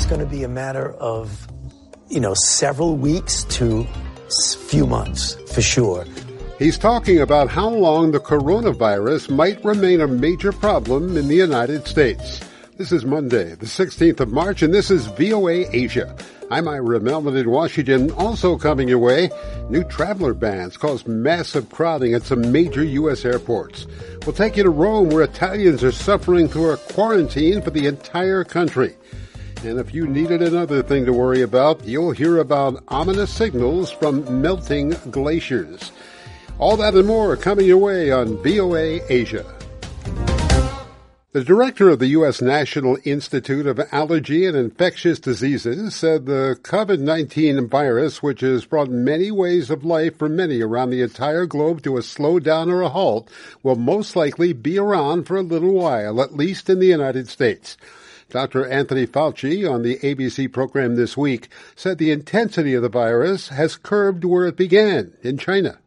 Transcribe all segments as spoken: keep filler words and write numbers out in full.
going to be a matter of, you know, several weeks to few months, for sure. He's talking about how long the coronavirus might remain a major problem in the United States. This is Monday, the sixteenth of March, and this is V O A Asia. I'm Ira Melvin in Washington. Also coming your way, new traveler bans cause massive crowding at some major U S airports. We'll take you to Rome, where Italians are suffering through a quarantine for the entire country. And if you needed another thing to worry about, you'll hear about ominous signals from melting glaciers. All that and more coming your way on V O A Asia. The director of the U S National Institute of Allergy and Infectious Diseases said the COVID nineteen virus, which has brought many ways of life for many around the entire globe to a slowdown or a halt, will most likely be around for a little while, at least in the United States. Doctor Anthony Fauci on the A B C program this week said the intensity of the virus has curbed where it began, in China.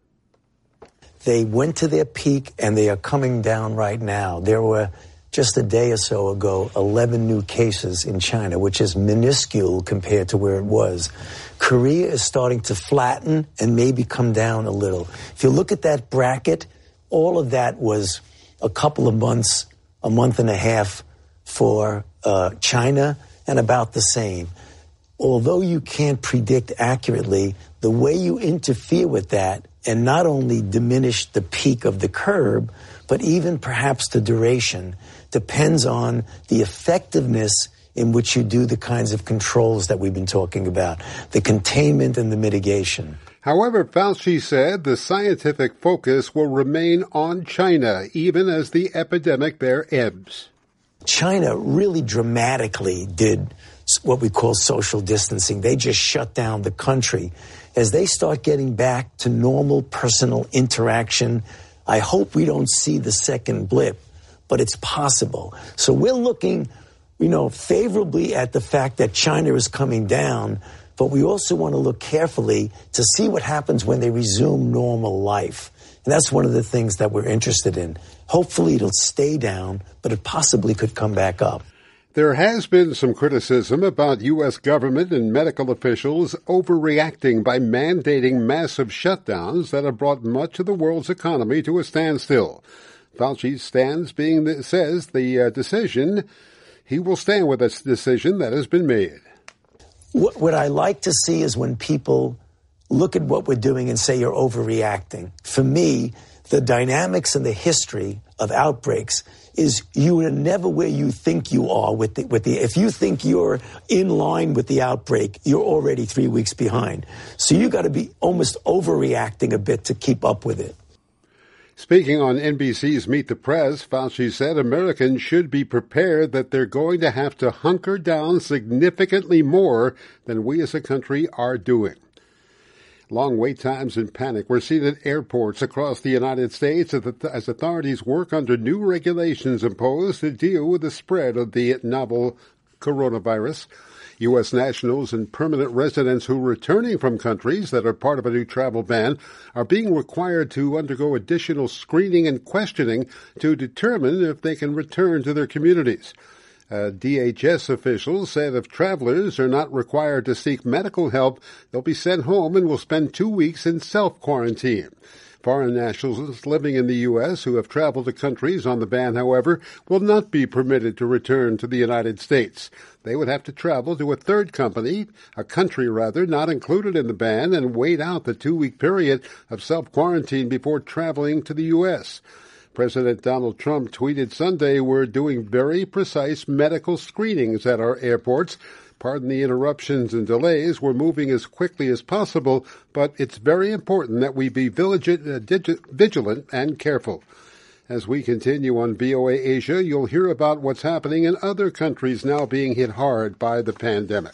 They went to their peak, and they are coming down right now. There were, just a day or so ago, eleven new cases in China, which is minuscule compared to where it was. Korea is starting to flatten and maybe come down a little. If you look at that bracket, all of that was a couple of months, a month and a half for uh, China, and about the same. Although you can't predict accurately, the way you interfere with that and not only diminish the peak of the curve, but even perhaps the duration, depends on the effectiveness in which you do the kinds of controls that we've been talking about, the containment and the mitigation. However, Fauci said the scientific focus will remain on China, even as the epidemic there ebbs. China really dramatically did what we call social distancing. They just shut down the country. As they start getting back to normal personal interaction, I hope we don't see the second blip, but it's possible. So we're looking, you know, favorably at the fact that China is coming down, but we also want to look carefully to see what happens when they resume normal life. And that's one of the things that we're interested in. Hopefully it'll stay down, but it possibly could come back up. There has been some criticism about U S government and medical officials overreacting by mandating massive shutdowns that have brought much of the world's economy to a standstill. Fauci stands being the, says the uh, decision, he will stand with this decision that has been made. What, what I like to see is when people look at what we're doing and say you're overreacting. For me, the dynamics and the history of outbreaks is you are never where you think you are with the, with the, if you think you're in line with the outbreak, you're already three weeks behind. So you got to be almost overreacting a bit to keep up with it. Speaking on N B C's Meet the Press, Fauci said Americans should be prepared that they're going to have to hunker down significantly more than we as a country are doing. Long wait times and panic were seen at airports across the United States as authorities work under new regulations imposed to deal with the spread of the novel coronavirus. U S nationals and permanent residents who are returning from countries that are part of a new travel ban are being required to undergo additional screening and questioning to determine if they can return to their communities. Uh, D H S officials said if travelers are not required to seek medical help, they'll be sent home and will spend two weeks in self-quarantine. Foreign nationals living in the U S who have traveled to countries on the ban, however, will not be permitted to return to the United States. They would have to travel to a third company, a country rather, not included in the ban, and wait out the two-week period of self-quarantine before traveling to the U S. President Donald Trump tweeted Sunday, "We're doing very precise medical screenings at our airports. Pardon the interruptions and delays. We're moving as quickly as possible, but it's very important that we be vigilant, uh, digi- vigilant and careful." As we continue on V O A Asia, you'll hear about what's happening in other countries now being hit hard by the pandemic.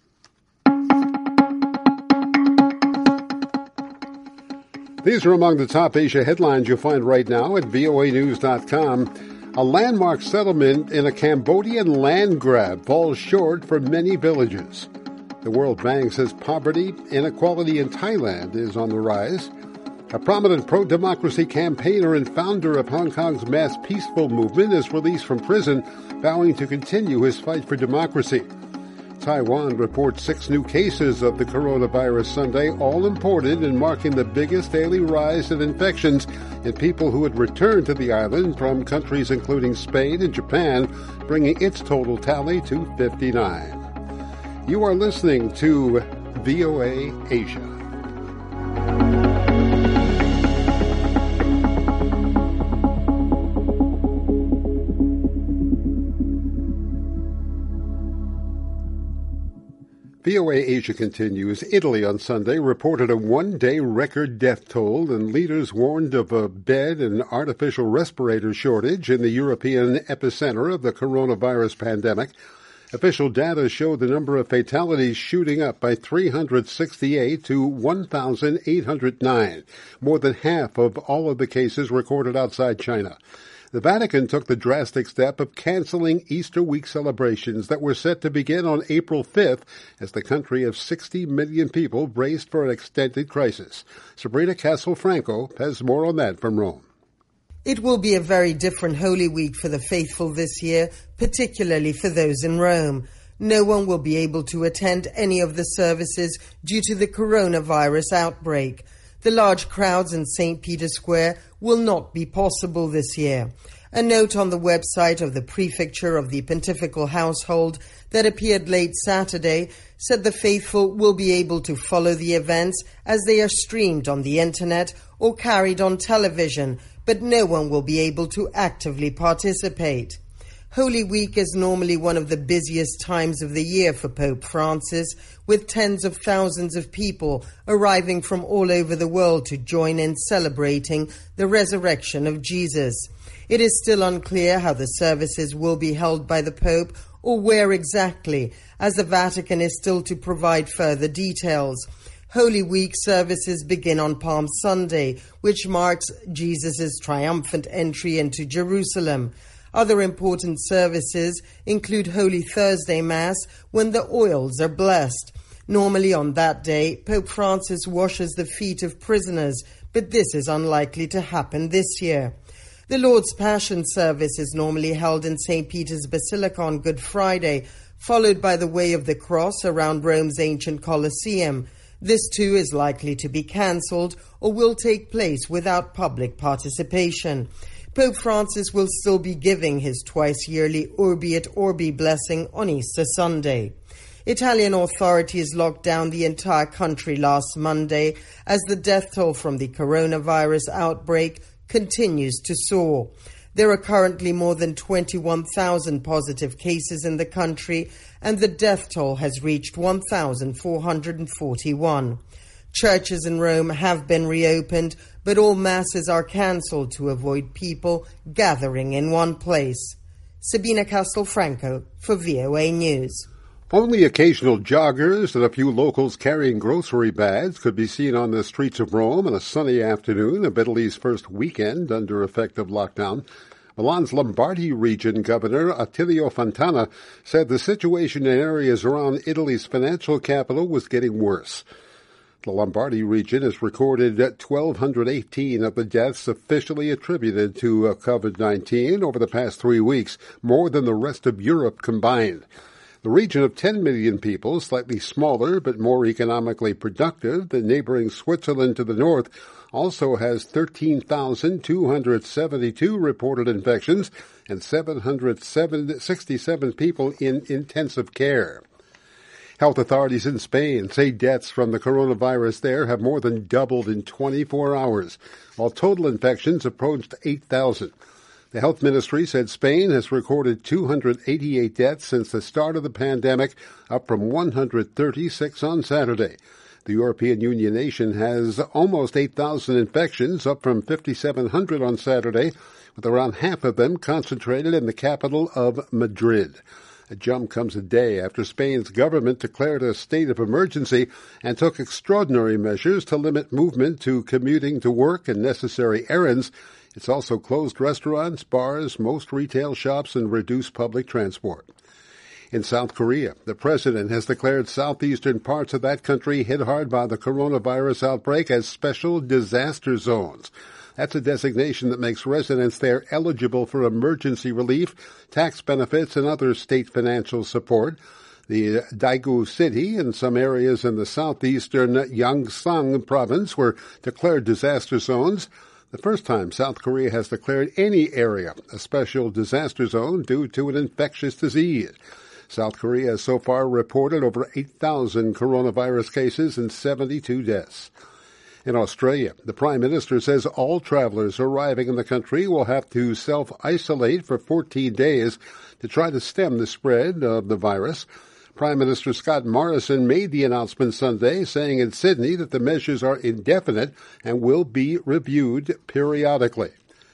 These are among the top Asia headlines you'll find right now at V O A news dot com. A landmark settlement in a Cambodian land grab falls short for many villages. The World Bank says poverty, inequality in Thailand is on the rise. A prominent pro-democracy campaigner and founder of Hong Kong's mass peaceful movement is released from prison, vowing to continue his fight for democracy. Taiwan reports six new cases of the coronavirus Sunday, all imported and marking the biggest daily rise in infections in people who had returned to the island from countries including Spain and Japan, bringing its total tally to fifty-nine. You are listening to V O A Asia. V O A Asia continues. Italy on Sunday reported a one-day record death toll, and leaders warned of a bed and artificial respirator shortage in the European epicenter of the coronavirus pandemic. Official data showed the number of fatalities shooting up by three hundred sixty-eight to one thousand eight hundred nine, more than half of all of the cases recorded outside China. The Vatican took the drastic step of canceling Easter week celebrations that were set to begin on April fifth as the country of sixty million people braced for an extended crisis. Sabrina Castelfranco has more on that from Rome. It will be a very different Holy Week for the faithful this year, particularly for those in Rome. No one will be able to attend any of the services due to the coronavirus outbreak. The large crowds in Saint Peter's Square will not be possible this year. A note on the website of the Prefecture of the Pontifical Household that appeared late Saturday said the faithful will be able to follow the events as they are streamed on the internet or carried on television, but no one will be able to actively participate. Holy Week is normally one of the busiest times of the year for Pope Francis, with tens of thousands of people arriving from all over the world to join in celebrating the resurrection of Jesus. It is still unclear how the services will be held by the Pope or where exactly, as the Vatican is still to provide further details. Holy Week services begin on Palm Sunday, which marks Jesus' triumphant entry into Jerusalem. Other important services include Holy Thursday Mass, when the oils are blessed. Normally on that day, Pope Francis washes the feet of prisoners, but this is unlikely to happen this year. The Lord's Passion service is normally held in Saint Peter's Basilica on Good Friday, followed by the Way of the Cross around Rome's ancient Colosseum. This too is likely to be cancelled or will take place without public participation. Pope Francis will still be giving his twice-yearly Urbi et Orbi blessing on Easter Sunday. Italian authorities locked down the entire country last Monday as the death toll from the coronavirus outbreak continues to soar. There are currently more than twenty-one thousand positive cases in the country, and the death toll has reached one thousand four hundred forty-one. Churches in Rome have been reopened, but all masses are cancelled to avoid people gathering in one place. Sabina Castelfranco for V O A News. Only occasional joggers and a few locals carrying grocery bags could be seen on the streets of Rome on a sunny afternoon of Italy's first weekend under effective lockdown. Milan's Lombardy region governor Attilio Fontana said the situation in areas around Italy's financial capital was getting worse. The Lombardy region has recorded one thousand two hundred eighteen of the deaths officially attributed to COVID nineteen over the past three weeks, more than the rest of Europe combined. The region of ten million people, slightly smaller but more economically productive than neighboring Switzerland to the north, also has thirteen thousand two hundred seventy-two reported infections and seven hundred sixty-seven people in intensive care. Health authorities in Spain say deaths from the coronavirus there have more than doubled in twenty-four hours, while total infections approached eight thousand. The health ministry said Spain has recorded two hundred eighty-eight deaths since the start of the pandemic, up from one hundred thirty-six on Saturday. The European Union nation has almost eight thousand infections, up from five thousand seven hundred on Saturday, with around half of them concentrated in the capital of Madrid. A jump comes a day after Spain's government declared a state of emergency and took extraordinary measures to limit movement to commuting to work and necessary errands. It's also closed restaurants, bars, most retail shops, and reduced public transport. In South Korea, the president has declared southeastern parts of that country hit hard by the coronavirus outbreak as special disaster zones. That's a designation that makes residents there eligible for emergency relief, tax benefits, and other state financial support. The Daegu City and some areas in the southeastern Gyeongsang province were declared disaster zones. The first time South Korea has declared any area a special disaster zone due to an infectious disease. South Korea has so far reported over eight thousand coronavirus cases and seventy-two deaths. In Australia, the Prime Minister says all travelers arriving in the country will have to self-isolate for fourteen days to try to stem the spread of the virus. Prime Minister Scott Morrison made the announcement Sunday, saying in Sydney that the measures are indefinite and will be reviewed periodically.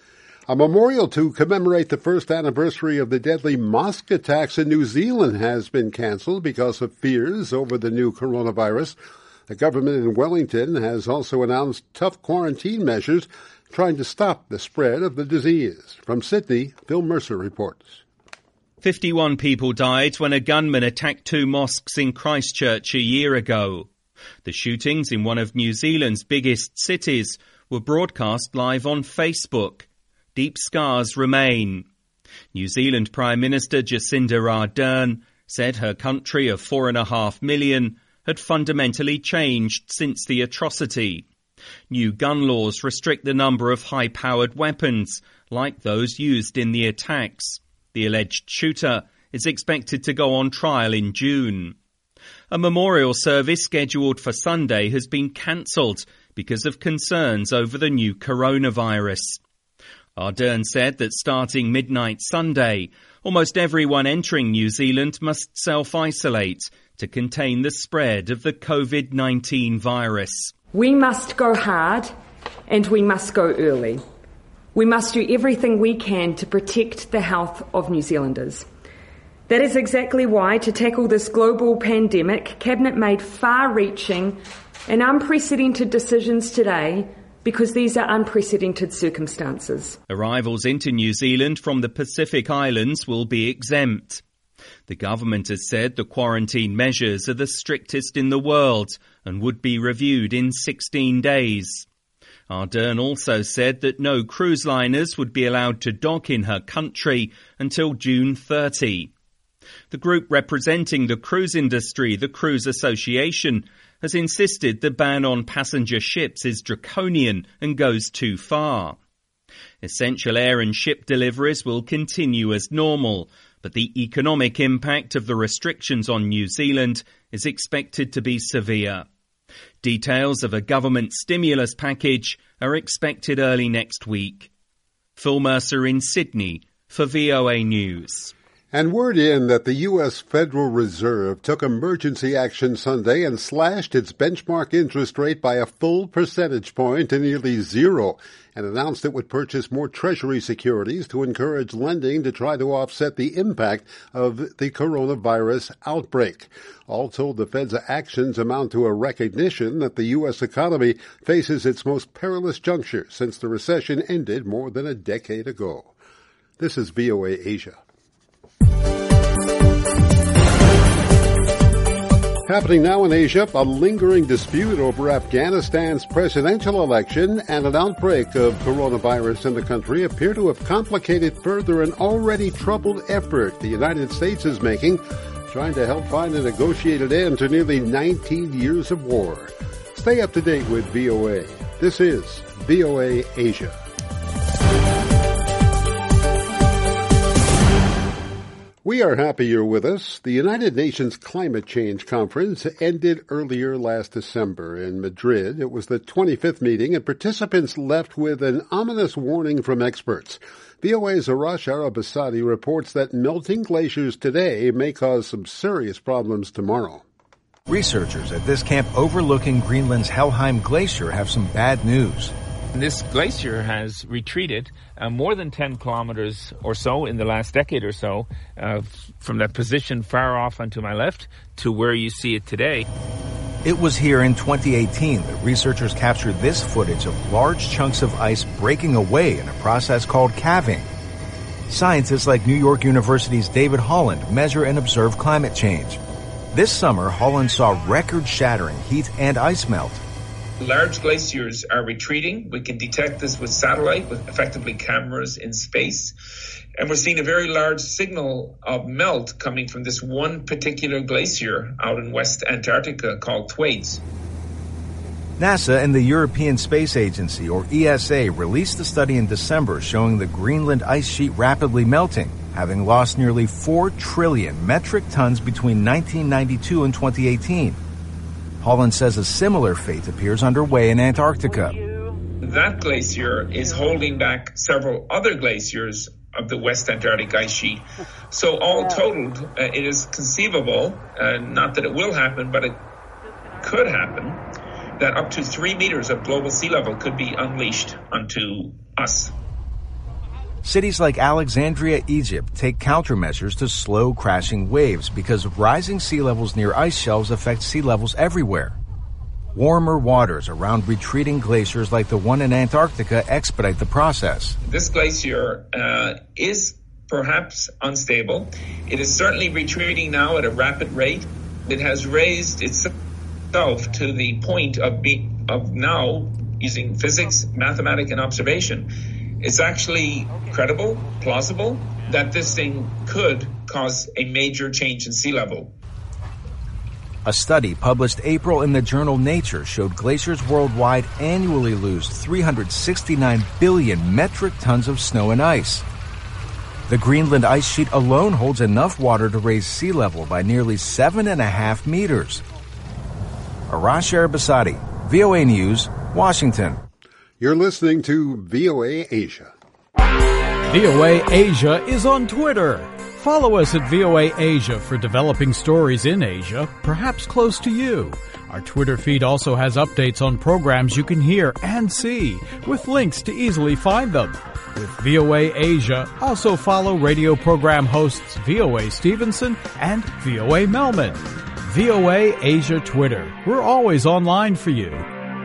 A memorial to commemorate the first anniversary of the deadly mosque attacks in New Zealand has been cancelled because of fears over the new coronavirus. The government in Wellington has also announced tough quarantine measures trying to stop the spread of the disease. From Sydney, Bill Mercer reports. fifty-one people died when a gunman attacked two mosques in Christchurch a year ago. The shootings in one of New Zealand's biggest cities were broadcast live on Facebook. Deep scars remain. New Zealand Prime Minister Jacinda Ardern said her country of four and a half million had fundamentally changed since the atrocity. New gun laws restrict the number of high-powered weapons, like those used in the attacks. The alleged shooter is expected to go on trial in June. A memorial service scheduled for Sunday has been cancelled because of concerns over the new coronavirus. Ardern said that starting midnight Sunday, almost everyone entering New Zealand must self-isolate to contain the spread of the covid nineteen virus. We must go hard and we must go early. We must do everything we can to protect the health of New Zealanders. That is exactly why, to tackle this global pandemic, Cabinet made far-reaching and unprecedented decisions today because these are unprecedented circumstances. Arrivals into New Zealand from the Pacific Islands will be exempt. The government has said the quarantine measures are the strictest in the world and would be reviewed in sixteen days. Ardern also said that no cruise liners would be allowed to dock in her country until June thirtieth. The group representing the cruise industry, the Cruise Association, has insisted the ban on passenger ships is draconian and goes too far. Essential air and ship deliveries will continue as normal, but the economic impact of the restrictions on New Zealand is expected to be severe. Details of a government stimulus package are expected early next week. Phil Mercer in Sydney for V O A News. And word in that the U S Federal Reserve took emergency action Sunday and slashed its benchmark interest rate by a full percentage point to nearly zero, and announced it would purchase more Treasury securities to encourage lending to try to offset the impact of the coronavirus outbreak. All told, the Fed's actions amount to a recognition that the U S economy faces its most perilous juncture since the recession ended more than a decade ago. This is V O A Asia. Happening now in Asia, a lingering dispute over Afghanistan's presidential election and an outbreak of coronavirus in the country appear to have complicated further an already troubled effort the United States is making, trying to help find a negotiated end to nearly nineteen years of war. Stay up to date with V O A. This is V O A Asia. We are happy you're with us. The United Nations Climate Change Conference ended earlier last December in Madrid. It was the twenty-fifth meeting, and participants left with an ominous warning from experts. V O A's Arash Arabasadi reports that melting glaciers today may cause some serious problems tomorrow. Researchers at this camp overlooking Greenland's Helheim Glacier have some bad news. This glacier has retreated uh, more than ten kilometers or so in the last decade or so uh, from that position far off onto my left to where you see it today. It was here in twenty eighteen that researchers captured this footage of large chunks of ice breaking away in a process called calving. Scientists like New York University's David Holland measure and observe climate change. This summer, Holland saw record-shattering heat and ice melt. Large glaciers are retreating. We can detect this with satellite, with effectively cameras in space. And we're seeing a very large signal of melt coming from this one particular glacier out in West Antarctica called Thwaites. NASA and the European Space Agency, or E S A, released a study in December showing the Greenland ice sheet rapidly melting, having lost nearly four trillion metric tons between nineteen ninety-two and twenty eighteen. Holland says a similar fate appears underway in Antarctica. That glacier is holding back several other glaciers of the West Antarctic ice sheet. So all totaled, uh, it is conceivable, uh, not that it will happen, but it could happen, that up to three meters of global sea level could be unleashed onto us. Cities like Alexandria, Egypt, take countermeasures to slow crashing waves because rising sea levels near ice shelves affect sea levels everywhere. Warmer waters around retreating glaciers like the one in Antarctica expedite the process. This glacier uh, is perhaps unstable. It is certainly retreating now at a rapid rate. It has raised itself to the point of, be, of now using physics, mathematics, and observation. It's actually credible, plausible, that this thing could cause a major change in sea level. A study published April in the journal Nature showed glaciers worldwide annually lose three hundred sixty-nine billion metric tons of snow and ice. The Greenland ice sheet alone holds enough water to raise sea level by nearly seven and a half meters. Arash Arabasadi, V O A News, Washington. You're listening to V O A Asia. V O A Asia is on Twitter. Follow us at V O A Asia for developing stories in Asia, perhaps close to you. Our Twitter feed also has updates on programs you can hear and see, with links to easily find them. With V O A Asia, also follow radio program hosts V O A Stevenson and V O A Melman. V O A Asia Twitter. We're always online for you.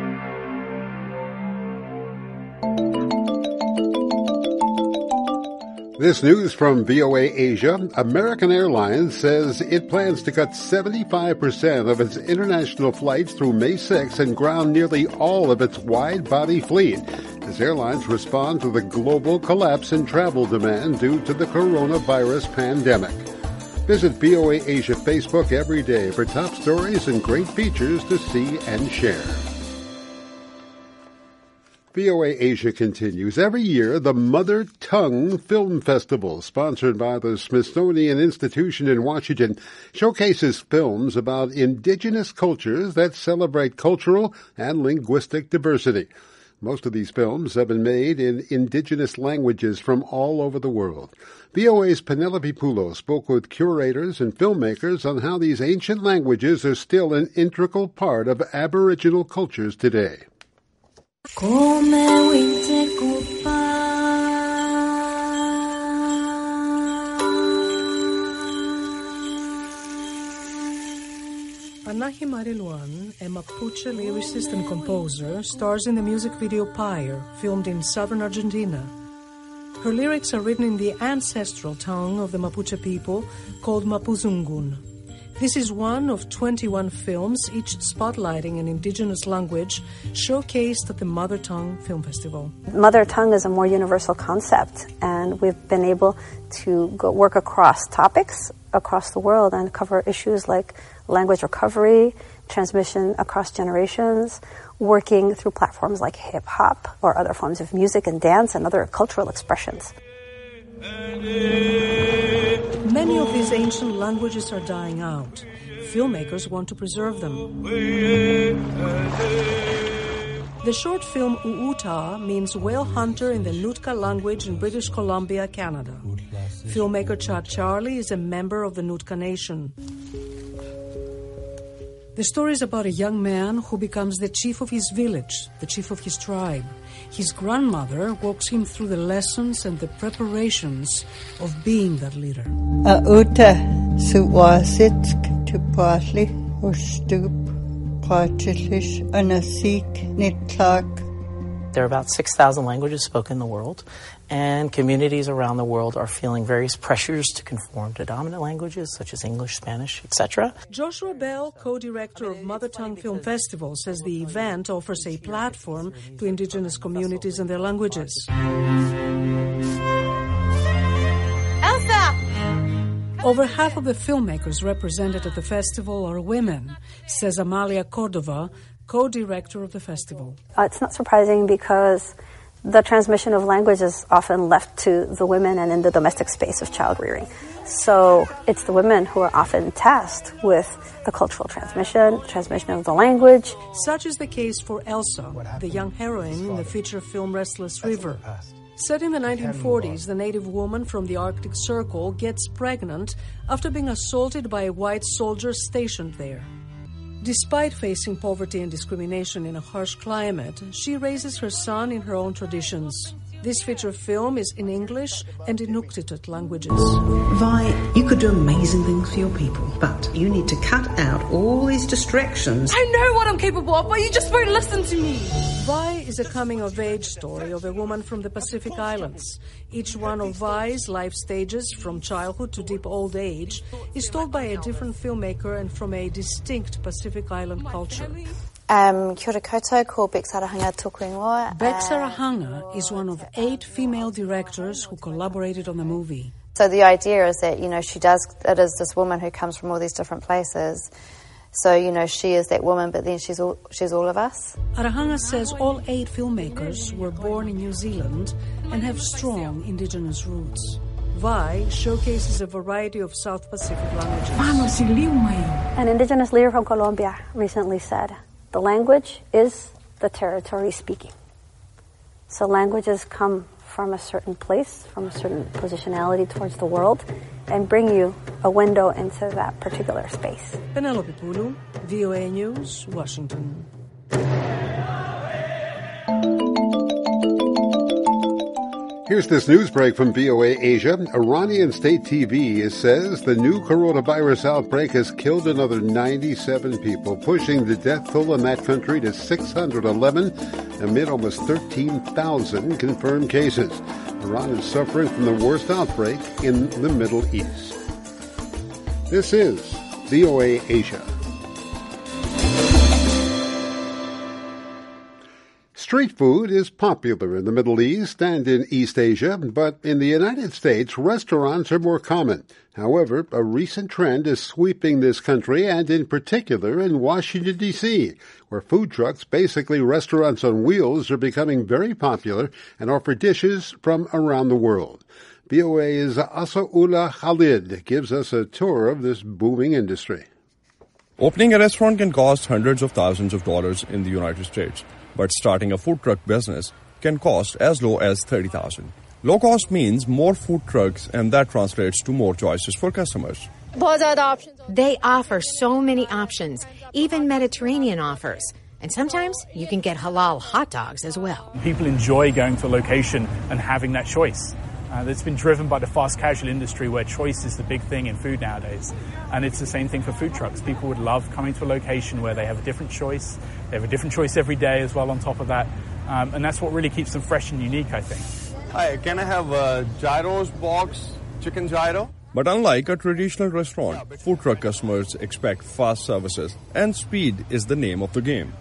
This news from V O A Asia. American Airlines says it plans to cut seventy-five percent of its international flights through May sixth and ground nearly all of its wide-body fleet as airlines respond to the global collapse in travel demand due to the coronavirus pandemic. Visit V O A Asia Facebook every day for top stories and great features to see and share. V O A Asia continues. Every year, the Mother Tongue Film Festival, sponsored by the Smithsonian Institution in Washington, showcases films about indigenous cultures that celebrate cultural and linguistic diversity. Most of these films have been made in indigenous languages from all over the world. V O A's Penelope Poulos spoke with curators and filmmakers on how these ancient languages are still an integral part of Aboriginal cultures today. Anahi Mariluan, a Mapuche lyricist and composer, stars in the music video Pyre, filmed in southern Argentina. Her lyrics are written in the ancestral tongue of the Mapuche people, called Mapuzungun. This is one of twenty-one films, each spotlighting an indigenous language, showcased at the Mother Tongue Film Festival. Mother tongue is a more universal concept, and we've been able to go work across topics across the world and cover issues like language recovery, transmission across generations, working through platforms like hip-hop or other forms of music and dance and other cultural expressions. Many of these ancient languages are dying out. Filmmakers want to preserve them. The short film Uuta means whale hunter in the Nootka language in British Columbia, Canada. Filmmaker Chad Charlie is a member of the Nootka Nation. The story is about a young man who becomes the chief of his village, the chief of his tribe. His grandmother walks him through the lessons and the preparations of being that leader. Uuta suwasit tupali ustup qatilis anasik nitlak There are about six thousand languages spoken in the world, and communities around the world are feeling various pressures to conform to dominant languages such as English, Spanish, et cetera. Joshua Bell, co-director of Mother Tongue Film Festival, says the event offers a platform to indigenous communities and their languages. Elsa! Over half of the filmmakers represented at the festival are women, says Amalia Cordova, co-director of the festival. Uh, it's not surprising because the transmission of language is often left to the women and in the domestic space of child rearing. So it's the women who are often tasked with the cultural transmission, transmission of the language. Such is the case for Elsa, the young heroine in the feature film Restless River. Set in the nineteen forties, the native woman from the Arctic Circle gets pregnant after being assaulted by a white soldier stationed there. Despite facing poverty and discrimination in a harsh climate, she raises her son in her own traditions. This feature film is in English and Inuktitut languages. Vi, you could do amazing things for your people, but you need to cut out all these distractions. I know what I'm capable of, but you just won't listen to me. Vi is a coming-of-age story of a woman from the Pacific Islands. Each one of Vi's life stages, from childhood to deep old age, is told by a different filmmaker and from a distinct Pacific Island culture. Um, kia ora koutou, called Bex Arahanga Tōku Ingoa. Bex Arahanga is one of eight female directors who collaborated on the movie. So the idea is that, you know, she does, it is this woman who comes from all these different places. So, you know, she is that woman, but then she's all, she's all of us. Arahanga says all eight filmmakers were born in New Zealand and have strong indigenous roots. Vi showcases a variety of South Pacific languages. An indigenous leader from Colombia recently said, the language is the territory speaking. So languages come from a certain place, from a certain positionality towards the world, and bring you a window into that particular space. Penelope Pulu, V O A News, Washington. Here's this news break from V O A Asia. Iranian state T V says the new coronavirus outbreak has killed another ninety-seven people, pushing the death toll in that country to six hundred eleven amid almost thirteen thousand confirmed cases. Iran is suffering from the worst outbreak in the Middle East. This is V O A Asia. Street food is popular in the Middle East and in East Asia, but in the United States, restaurants are more common. However, a recent trend is sweeping this country, and in particular in Washington, D C, where food trucks, basically restaurants on wheels, are becoming very popular and offer dishes from around the world. V O A's Asaullah Khalid gives us a tour of this booming industry. Opening a restaurant can cost hundreds of thousands of dollars in the United States. But starting a food truck business can cost as low as thirty thousand dollars. Low cost means more food trucks, and that translates to more choices for customers. They offer so many options, even Mediterranean offers. And sometimes you can get halal hot dogs as well. People enjoy going to a location and having that choice. Uh, that's been driven by the fast casual industry, where choice is the big thing in food nowadays. And it's the same thing for food trucks. People would love coming to a location where they have a different choice. They have a different choice every day as well on top of that. Um, and that's what really keeps them fresh and unique, I think. Hi, can I have a gyros box, chicken gyro? But unlike a traditional restaurant, food truck customers expect fast services, and speed is the name of the game.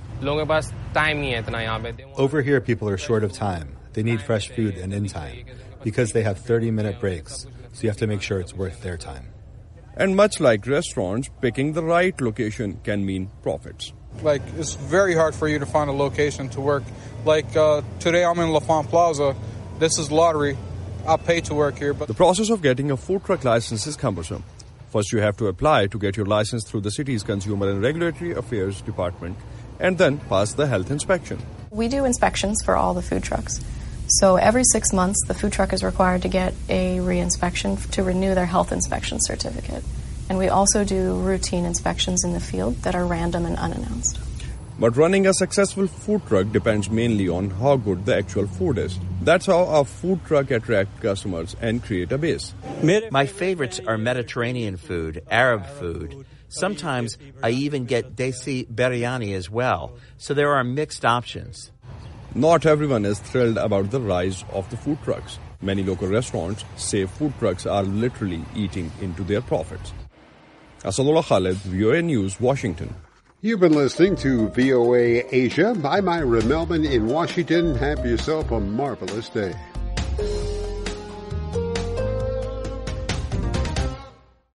Over here, people are short of time. They need fresh food and in time, because they have thirty-minute breaks, so you have to make sure it's worth their time. And much like restaurants, picking the right location can mean profits. Like, it's very hard for you to find a location to work. Like, uh, today I'm in LaFont Plaza. This is lottery. I pay to work here. But the process of getting a food truck license is cumbersome. First, you have to apply to get your license through the city's Consumer and Regulatory Affairs Department, and then pass the health inspection. We do inspections for all the food trucks. So every six months, the food truck is required to get a re-inspection to renew their health inspection certificate. And we also do routine inspections in the field that are random and unannounced. But running a successful food truck depends mainly on how good the actual food is. That's how a food truck attracts customers and create a base. My favorites are Mediterranean food, Arab food. Sometimes I even get desi biryani as well. So there are mixed options. Not everyone is thrilled about the rise of the food trucks. Many local restaurants say food trucks are literally eating into their profits. Asadullah Khalid, V O A News, Washington. You've been listening to V O A Asia. I'm Ira Melvin in Washington. Have yourself a marvelous day.